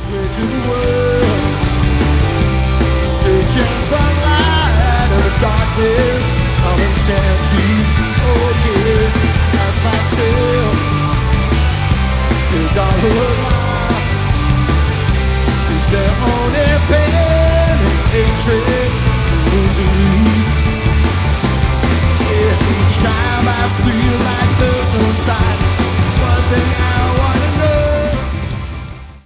way to the world, searching for light in the darkness.